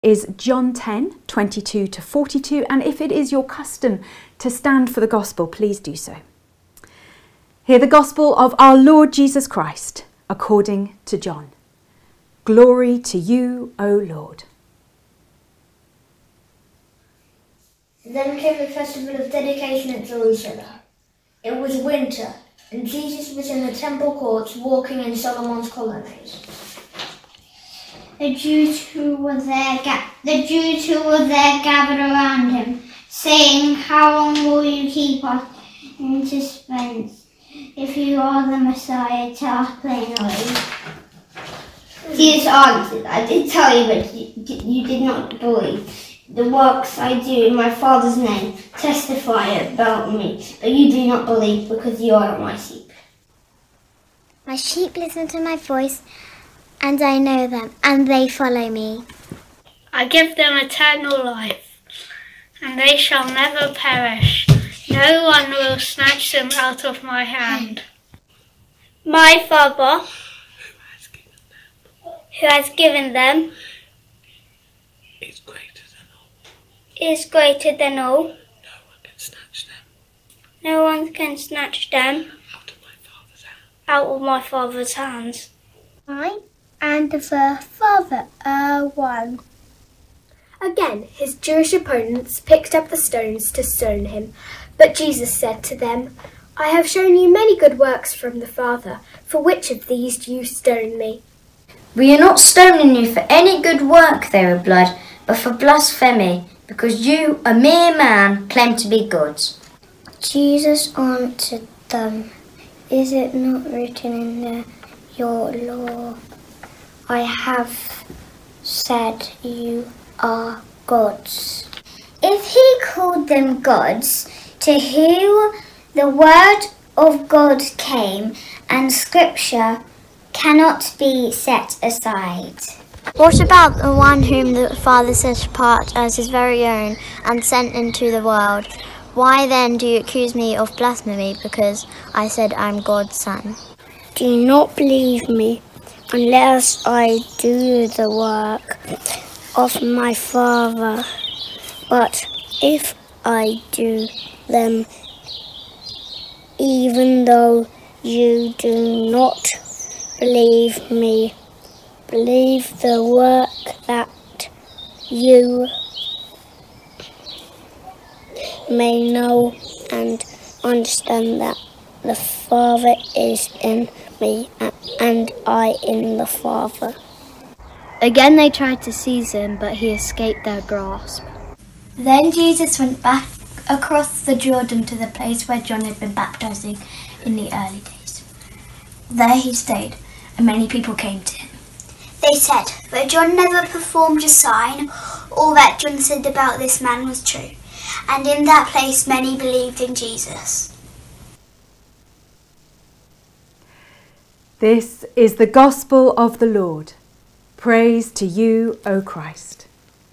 Is John 10:22 to 42, and if it is your custom to stand for the gospel, please do so. Hear the gospel of our Lord Jesus Christ according to John. Glory to you, O Lord. Then came the festival of dedication at Jerusalem. It was winter, and Jesus was in the temple courts walking in Solomon's colonnade. The Jews who were there gathered around him, saying, "How long will you keep us in suspense? If you are the Messiah, tell us plainly." Jesus answered, "I did tell you, but you did not believe. The works I do in my Father's name testify about me, but you do not believe because you are not my sheep. My sheep listen to my voice, and I know them, and they follow me. I give them eternal life, and they shall never perish. No one will snatch them out of my hand. My Father, who has given them, is greater than all. No one can snatch them out of my Father's hands. I and the Father are one. Again, his Jewish opponents picked up the stones to stone him, but Jesus said to them, "I have shown you many good works from the Father. For which of these do you stone me?" "We are not stoning you for any good work," they replied, "but for blasphemy, because you, a mere man, claim to be God." Jesus answered them, "Is it not written in your law, I have said you are gods?" If he called them gods, to whom the word of God came, and scripture cannot be set aside. What about the one whom the Father set apart as his very own and sent into the world? Why then do you accuse me of blasphemy because I said I'm God's son? Do not believe me unless I do the work of my Father. But if I do them, even though you do not believe me, believe the work that you may know and understand that the Father is in me and I in the Father. Again they tried to seize him, but he escaped their grasp. Then Jesus went back across the Jordan to the place where John had been baptizing in the early days. There he stayed, and many people came to him. They said, "But John never performed a sign. All that John said about this man was true." And in that place many believed in Jesus. This is the gospel of the Lord. Praise to you, O Christ.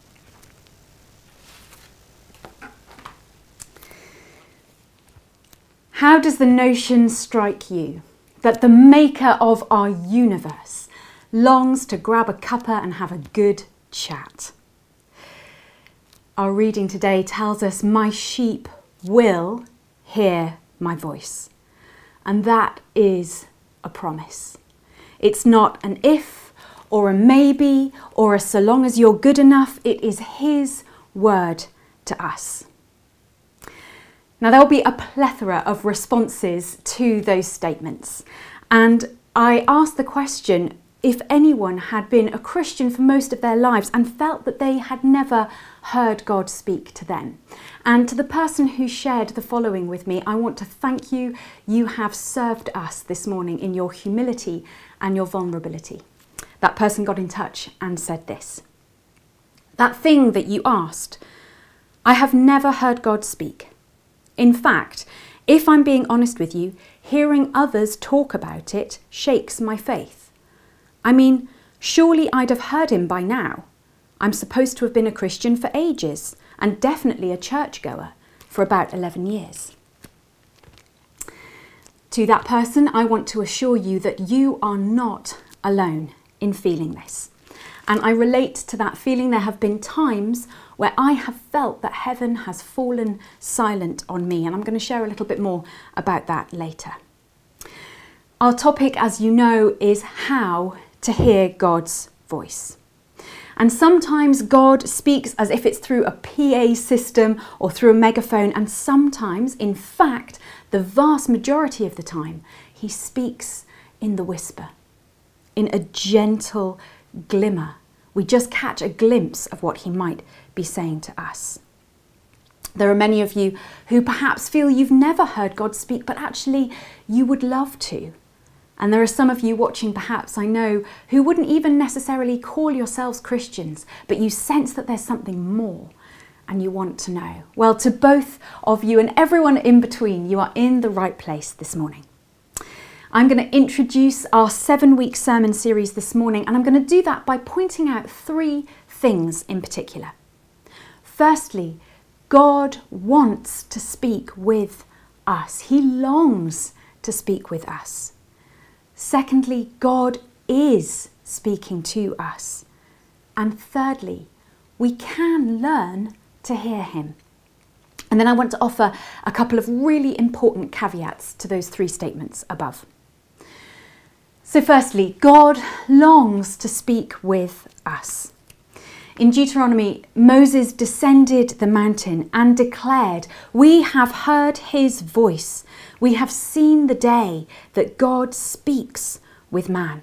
How does the notion strike you that the maker of our universe longs to grab a cuppa and have a good chat? Our reading today tells us, "My sheep will hear my voice." And that is a promise. It's not an if or a maybe or a so long as you're good enough. It is his word to us. Now, there'll be a plethora of responses to those statements. And I asked the question, if anyone had been a Christian for most of their lives and felt that they had never heard God speak to them. And to the person who shared the following with me, I want to thank you. You have served us this morning in your humility and your vulnerability. That person got in touch and said this: "That thing that you asked, I have never heard God speak. In fact, if I'm being honest with you, hearing others talk about it shakes my faith. I mean, surely I'd have heard him by now. I'm supposed to have been a Christian for ages, and definitely a churchgoer for about 11 years. To that person, I want to assure you that you are not alone in feeling this. And I relate to that feeling. There have been times where I have felt that heaven has fallen silent on me. And I'm going to share a little bit more about that later. Our topic, as you know, is how to hear God's voice. And sometimes God speaks as if it's through a PA system or through a megaphone. And sometimes, in fact, the vast majority of the time, he speaks in the whisper, in a gentle glimmer. We just catch a glimpse of what he might be saying to us. There are many of you who perhaps feel you've never heard God speak, but actually you would love to. And there are some of you watching, perhaps, I know, who wouldn't even necessarily call yourselves Christians, but you sense that there's something more and you want to know. Well, to both of you and everyone in between, you are in the right place this morning. I'm going to introduce our 7-week sermon series this morning, and I'm going to do that by pointing out 3 things in particular. Firstly, God wants to speak with us. He longs to speak with us. Secondly, God is speaking to us. And thirdly, we can learn to hear him. And then I want to offer a couple of really important caveats to those 3 statements above. So firstly, God longs to speak with us. In Deuteronomy, Moses descended the mountain and declared, "We have heard his voice. We have seen the day that God speaks with man."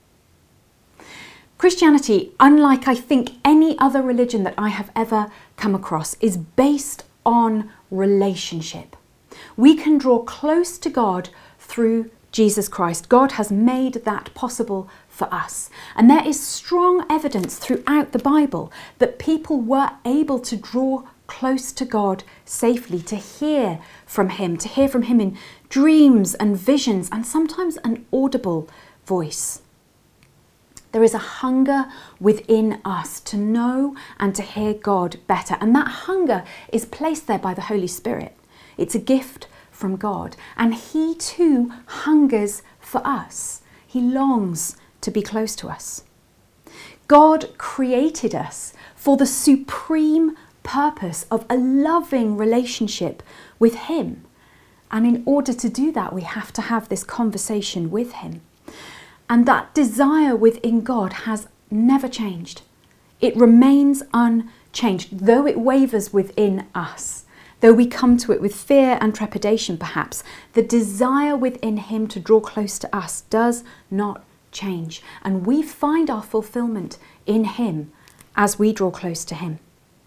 Christianity, unlike I think any other religion that I have ever come across, is based on relationship. We can draw close to God through Jesus Christ. God has made that possible for us. And there is strong evidence throughout the Bible that people were able to draw close to God safely, to hear from him in dreams and visions, and sometimes an audible voice. There is a hunger within us to know and to hear God better. And that hunger is placed there by the Holy Spirit. It's a gift from God. And he too hungers for us. He longs to be close to us. God created us for the supreme purpose of a loving relationship with him. And in order to do that, we have to have this conversation with him. And that desire within God has never changed. It remains unchanged, though it wavers within us. Though we come to it with fear and trepidation perhaps, the desire within him to draw close to us does not change. And we find our fulfillment in him as we draw close to him.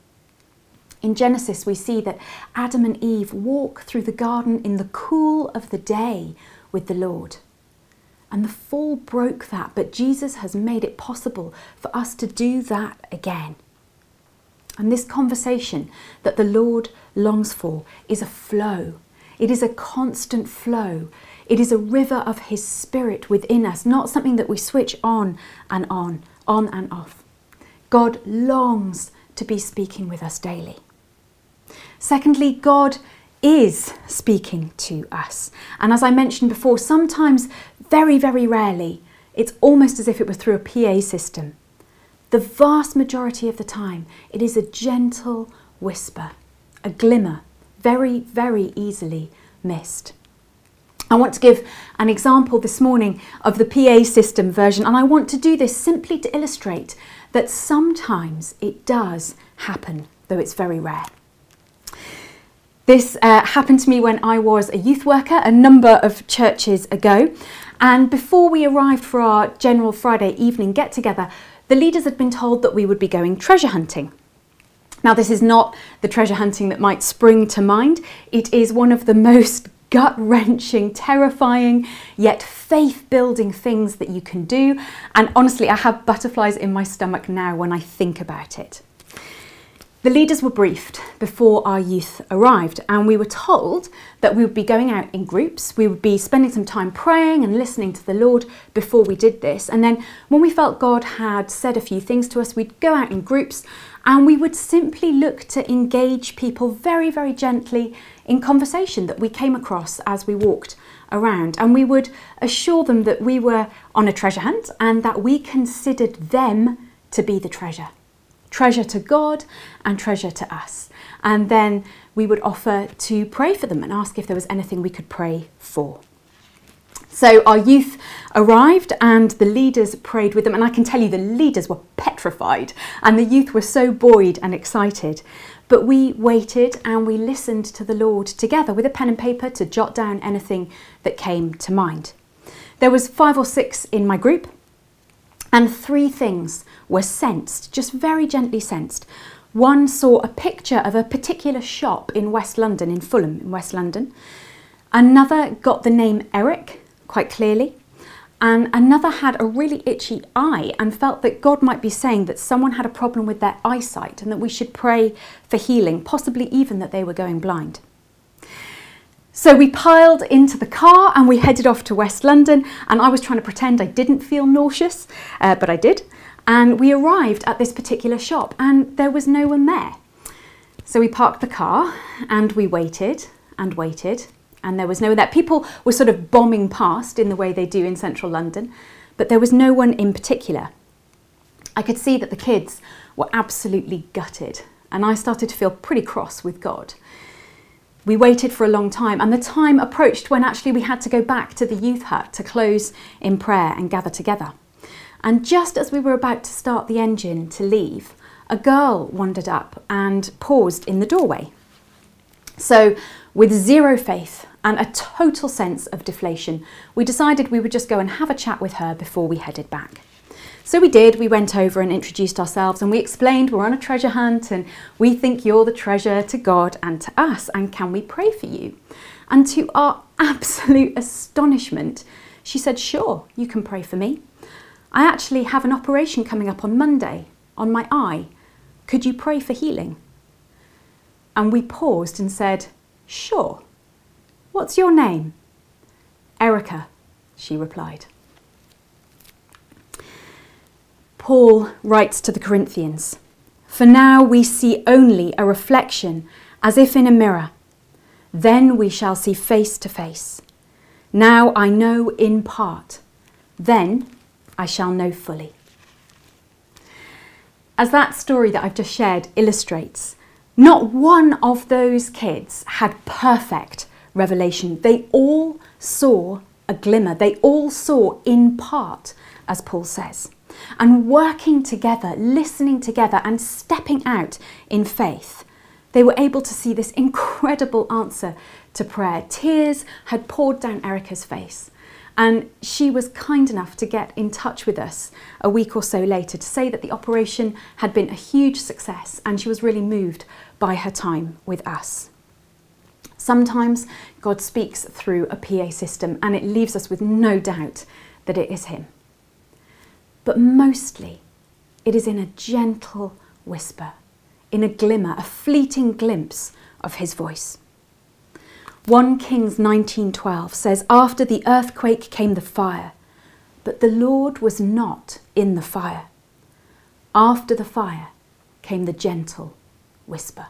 In Genesis, we see that Adam and Eve walk through the garden in the cool of the day with the Lord. And the fall broke that, but Jesus has made it possible for us to do that again. And this conversation that the Lord longs for is a flow. It is a constant flow. It is a river of his Spirit within us, not something that we switch on and off. God longs to be speaking with us daily. Secondly, God is speaking to us. And as I mentioned before, sometimes, very, very rarely, it's almost as if it was through a PA system. The vast majority of the time, it is a gentle whisper, a glimmer, very, very easily missed. I want to give an example this morning of the PA system version, and I want to do this simply to illustrate that sometimes it does happen, though it's very rare. This happened to me when I was a youth worker a number of churches ago, and before we arrived for our general Friday evening get-together, the leaders had been told that we would be going treasure hunting. Now, this is not the treasure hunting that might spring to mind. It is one of the most gut-wrenching, terrifying, yet faith-building things that you can do. And honestly, I have butterflies in my stomach now when I think about it. The leaders were briefed before our youth arrived, and we were told that we would be going out in groups. We would be spending some time praying and listening to the Lord before we did this. And then when we felt God had said a few things to us, we'd go out in groups and we would simply look to engage people very, very gently in conversation that we came across as we walked around. And we would assure them that we were on a treasure hunt and that we considered them to be the treasure. Treasure to God and treasure to us. And then we would offer to pray for them and ask if there was anything we could pray for. So our youth arrived and the leaders prayed with them. And I can tell you the leaders were petrified and the youth were so buoyed and excited. But we waited and we listened to the Lord together with a pen and paper to jot down anything that came to mind. There was 5 or 6 in my group and 3 things were sensed, just very gently sensed. One saw a picture of a particular shop in West London, in Fulham, in West London. Another got the name Eric quite clearly. And another had a really itchy eye and felt that God might be saying that someone had a problem with their eyesight and that we should pray for healing, possibly even that they were going blind. So we piled into the car and we headed off to West London, and I was trying to pretend I didn't feel nauseous, but I did. And we arrived at this particular shop and there was no one there. So we parked the car and we waited and waited. And there was no one there. People were sort of bombing past in the way they do in central London, but there was no one in particular. I could see that the kids were absolutely gutted, and I started to feel pretty cross with God. We waited for a long time, and the time approached when actually we had to go back to the youth hut to close in prayer and gather together. And just as we were about to start the engine to leave, a girl wandered up and paused in the doorway. So with zero faith and a total sense of deflation, we decided we would just go and have a chat with her before we headed back. So we did. We went over and introduced ourselves and we explained we're on a treasure hunt and we think you're the treasure to God and to us, and can we pray for you? And to our absolute astonishment, she said, sure, you can pray for me. I actually have an operation coming up on Monday on my eye. Could you pray for healing? And we paused and said, sure. What's your name? Erica, she replied. Paul writes to the Corinthians, for now we see only a reflection as if in a mirror. Then we shall see face to face. Now I know in part. Then I shall know fully. As that story that I've just shared illustrates, not one of those kids had perfect revelation. They all saw a glimmer. They all saw in part, as Paul says. And working together, listening together and stepping out in faith, they were able to see this incredible answer to prayer. Tears had poured down Erica's face. And she was kind enough to get in touch with us a week or so later to say that the operation had been a huge success and she was really moved by her time with us. Sometimes God speaks through a PA system and it leaves us with no doubt that it is him. But mostly it is in a gentle whisper, in a glimmer, a fleeting glimpse of his voice. 1 Kings 19:12 says, after the earthquake came the fire, but the Lord was not in the fire. After the fire came the gentle whisper.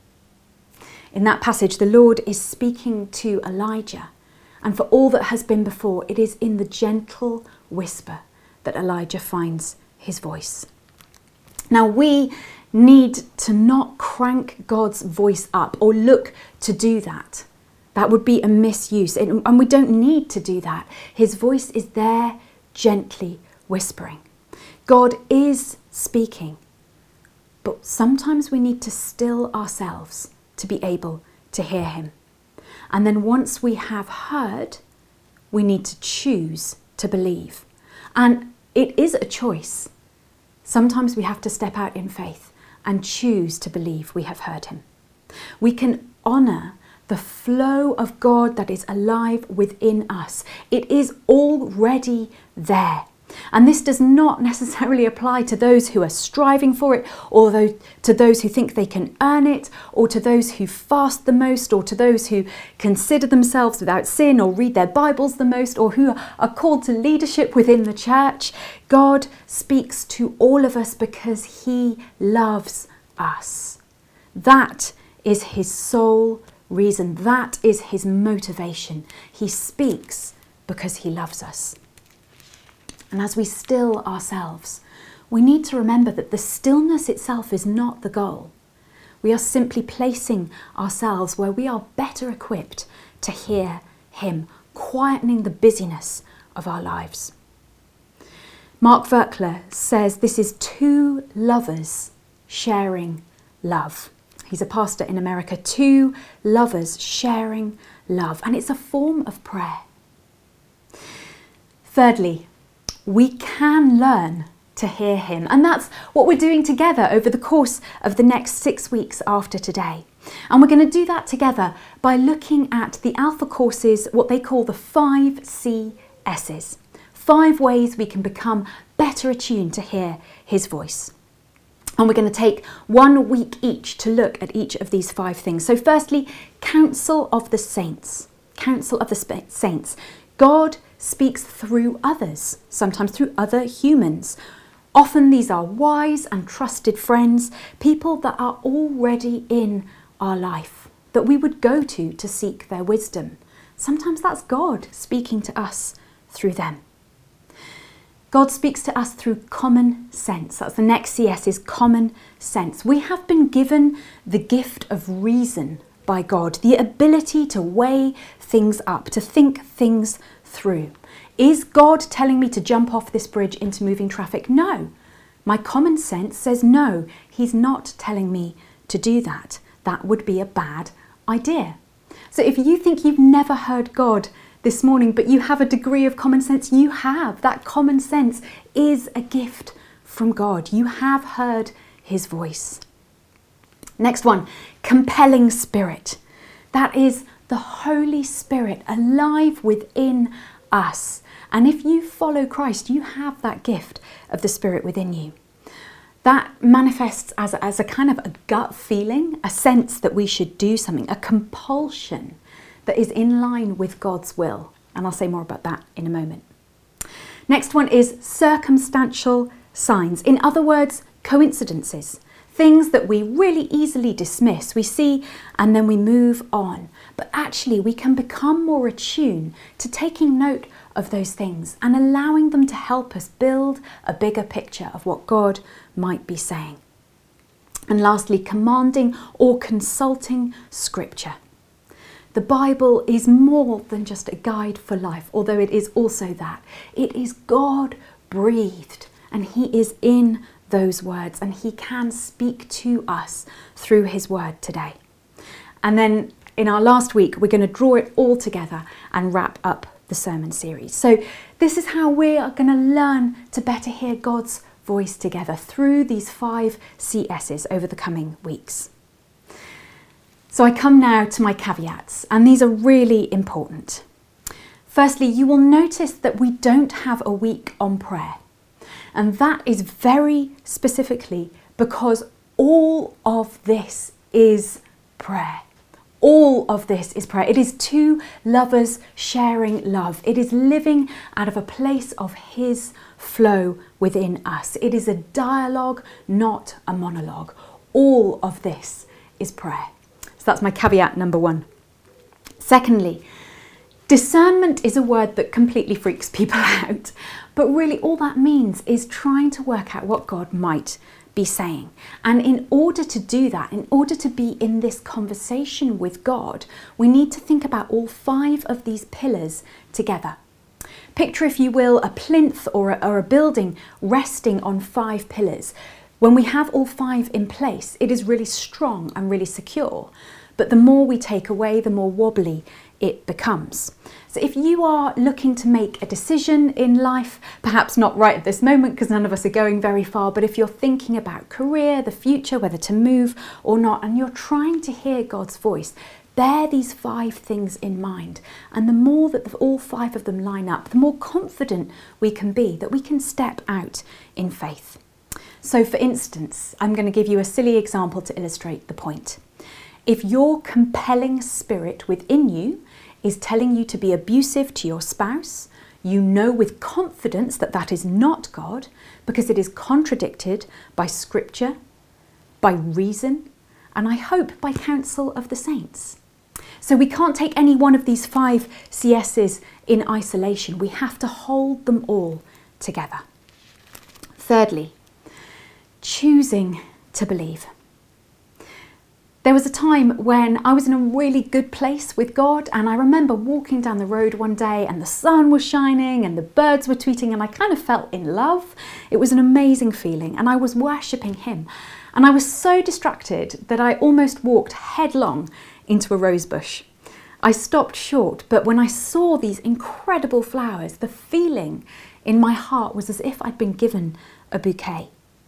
In that passage, the Lord is speaking to Elijah, and for all that has been before, it is in the gentle whisper that Elijah finds his voice. Now we need to not crank God's voice up or look to do that. That would be a misuse, and we don't need to do that. His voice is there gently whispering. God is speaking, but sometimes we need to still ourselves to be able to hear him. And then once we have heard, we need to choose to believe. And it is a choice. Sometimes we have to step out in faith and choose to believe we have heard him. We can honour the flow of God that is alive within us. It is already there. And this does not necessarily apply to those who are striving for it, or to those who think they can earn it, or to those who fast the most, or to those who consider themselves without sin or read their Bibles the most, or who are called to leadership within the church. God speaks to all of us because he loves us. That is his sole reason. That is his motivation. He speaks because he loves us. And as we still ourselves, we need to remember that the stillness itself is not the goal. We are simply placing ourselves where we are better equipped to hear him, quietening the busyness of our lives. Mark Virkler says this is two lovers sharing love. He's a pastor in America. Two lovers sharing love. And it's a form of prayer. Thirdly, we can learn to hear him. And that's what we're doing together over the course of the next 6 weeks after today. And we're going to do that together by looking at the Alpha courses, what they call the 5 CSs. 5 ways we can become better attuned to hear his voice. And we're going to take 1 week each to look at each of these 5 things. So firstly, counsel of the saints. Counsel of the saints. God speaks through others, sometimes through other humans. Often these are wise and trusted friends, people that are already in our life, that we would go to seek their wisdom. Sometimes that's God speaking to us through them. God speaks to us through common sense. That's the next CS, is common sense. We have been given the gift of reason by God, the ability to weigh things up, to think things through. Is God telling me to jump off this bridge into moving traffic? No. My common sense says no, he's not telling me to do that. That would be a bad idea. So if you think you've never heard God this morning, but you have a degree of common sense, you have. That common sense is a gift from God. You have heard his voice. Next one, compelling spirit. That is the Holy Spirit alive within us. And if you follow Christ, you have that gift of the Spirit within you. That manifests as a kind of a gut feeling, a sense that we should do something, a compulsion that is in line with God's will. And I'll say more about that in a moment. Next one is circumstantial signs. In other words, coincidences. Things that we really easily dismiss. We see and then we move on. But actually we can become more attuned to taking note of those things and allowing them to help us build a bigger picture of what God might be saying. And lastly, commanding or consulting scripture. The Bible is more than just a guide for life, although it is also that. It is God breathed, and he is in those words, and he can speak to us through his word today. And then in our last week, we're going to draw it all together and wrap up the sermon series. So this is how we are going to learn to better hear God's voice together through these 5 CSs over the coming weeks. So I come now to my caveats, and these are really important. Firstly, you will notice that we don't have a week on prayer. And that is very specifically because all of this is prayer. All of this is prayer. It is two lovers sharing love. It is living out of a place of his flow within us. It is a dialogue, not a monologue. All of this is prayer. So that's my caveat number 1. Secondly, discernment is a word that completely freaks people out, but really all that means is trying to work out what God might be saying. And in order to do that, in order to be in this conversation with God, we need to think about all 5 of these pillars together. Picture, if you will, a plinth or a building resting on 5 pillars. When we have all 5 in place, it is really strong and really secure. But the more we take away, the more wobbly it becomes. So if you are looking to make a decision in life, perhaps not right at this moment because none of us are going very far, but if you're thinking about career, the future, whether to move or not, and you're trying to hear God's voice, bear these 5 things in mind. And the more that all 5 of them line up, the more confident we can be that we can step out in faith. So for instance, I'm going to give you a silly example to illustrate the point. If your compelling spirit within you is telling you to be abusive to your spouse, you know with confidence that that is not God because it is contradicted by scripture, by reason, and I hope by counsel of the saints. So we can't take any one of these 5 CSs in isolation. We have to hold them all together. Thirdly, choosing to believe. There was a time when I was in a really good place with God, and I remember walking down the road one day and the sun was shining and the birds were tweeting and I kind of felt in love. It was an amazing feeling, and I was worshipping Him. And I was so distracted that I almost walked headlong into a rose bush. I stopped short, but when I saw these incredible flowers, the feeling in my heart was as if I'd been given a bouquet.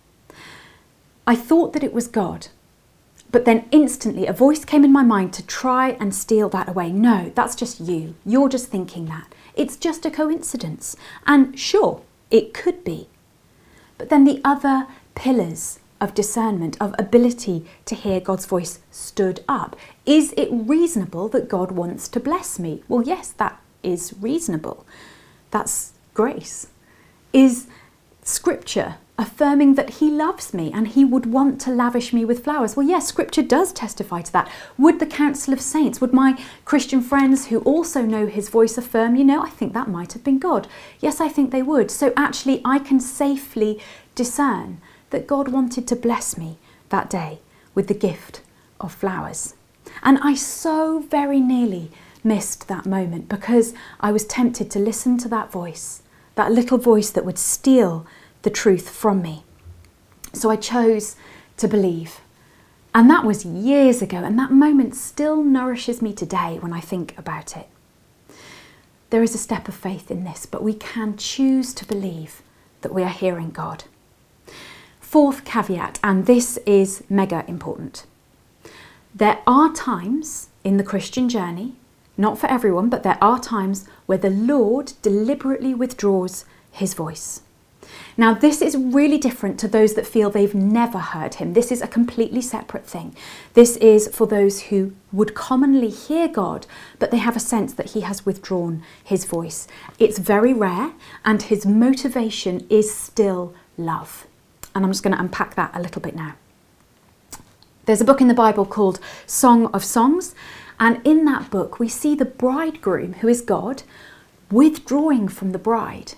I thought that it was God, but then instantly a voice came in my mind to try and steal that away. No, that's just you. You're just thinking that. It's just a coincidence. And sure, it could be. But then the other pillars of discernment, of ability to hear God's voice stood up. Is it reasonable that God wants to bless me? Well, yes, that is reasonable. That's grace. Is Scripture affirming that He loves me and He would want to lavish me with flowers? Well, yes, Scripture does testify to that. Would the council of saints, would my Christian friends who also know His voice affirm, I think that might have been God? Yes, I think they would. So actually, I can safely discern that God wanted to bless me that day with the gift of flowers. And I so very nearly missed that moment because I was tempted to listen to that voice, that little voice that would steal the truth from me. So I chose to believe. And that was years ago, and that moment still nourishes me today when I think about it. There is a step of faith in this, but we can choose to believe that we are hearing God. Fourth caveat, and this is mega important. There are times in the Christian journey, not for everyone, but there are times where the Lord deliberately withdraws His voice. Now, this is really different to those that feel they've never heard Him. This is a completely separate thing. This is for those who would commonly hear God, but they have a sense that He has withdrawn His voice. It's very rare, and His motivation is still love. And I'm just going to unpack that a little bit now. There's a book in the Bible called Song of Songs, and in that book we see the bridegroom, who is God, withdrawing from the bride.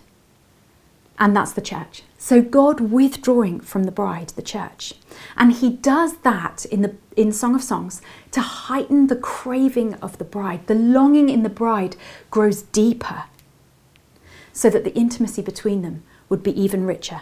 And that's the church. So God withdrawing from the bride, the church. And He does that in Song of Songs to heighten the craving of the bride. The longing in the bride grows deeper so that the intimacy between them would be even richer.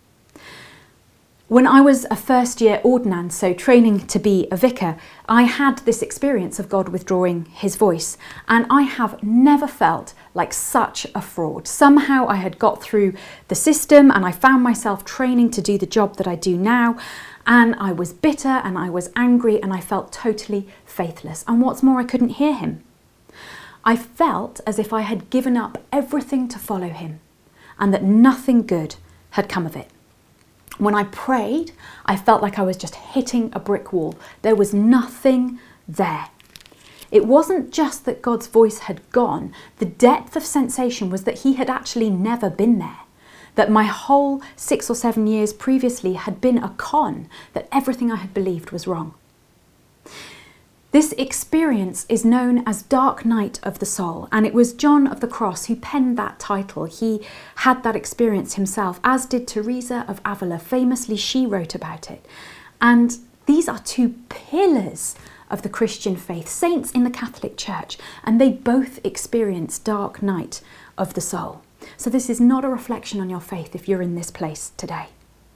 When I was a first-year ordinand, so training to be a vicar, I had this experience of God withdrawing His voice, and I have never felt like such a fraud. Somehow I had got through the system and I found myself training to do the job that I do now, and I was bitter and I was angry and I felt totally faithless. And what's more, I couldn't hear Him. I felt as if I had given up everything to follow Him and that nothing good had come of it. When I prayed, I felt like I was just hitting a brick wall. There was nothing there. It wasn't just that God's voice had gone. The depth of sensation was that He had actually never been there. That my whole 6 or 7 years previously had been a con, that everything I had believed was wrong. This experience is known as Dark Night of the Soul, and it was John of the Cross who penned that title. He had that experience himself, as did Teresa of Avila. Famously, she wrote about it. And these are two pillars of the Christian faith, saints in the Catholic Church, and they both experienced Dark Night of the Soul. So this is not a reflection on your faith if you're in this place today.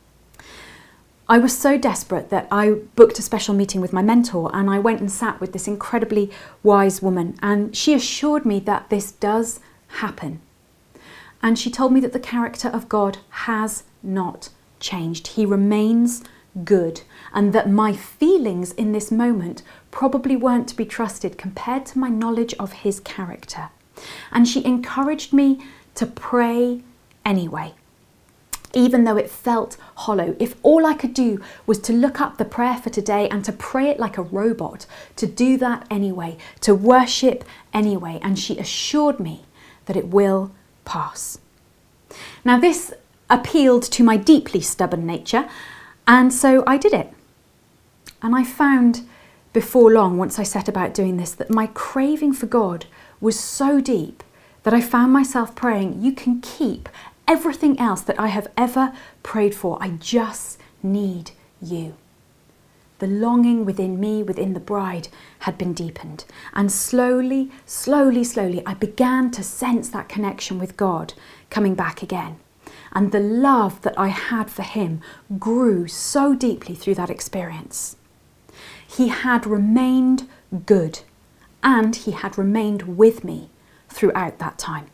I was so desperate that I booked a special meeting with my mentor, and I went and sat with this incredibly wise woman, and she assured me that this does happen. And she told me that the character of God has not changed. He remains good, and that my feelings in this moment probably weren't to be trusted compared to my knowledge of His character. And she encouraged me to pray anyway, even though it felt hollow. If all I could do was to look up the prayer for today and to pray it like a robot, to do that anyway, to worship anyway. And she assured me that it will pass. Now this appealed to my deeply stubborn nature, and so I did it. And I found before long, once I set about doing this, that my craving for God was so deep that I found myself praying, "You can keep everything else that I have ever prayed for. I just need you. The longing within me, within the bride, had been deepened. And slowly, I began to sense that connection with God coming back again. And the love that I had for him grew so deeply through that experience. He had remained good, and he had remained with me throughout that time.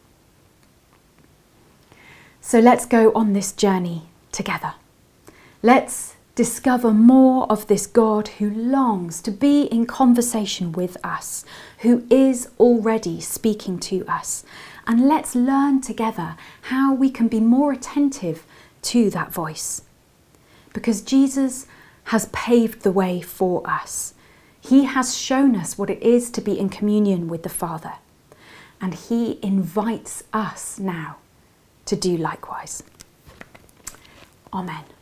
So let's go on this journey together. Let's discover more of this God who longs to be in conversation with us, who is already speaking to us. And let's learn together how we can be more attentive to that voice. Because Jesus has paved the way for us. He has shown us what it is to be in communion with the Father. And he invites us now to do likewise. Amen.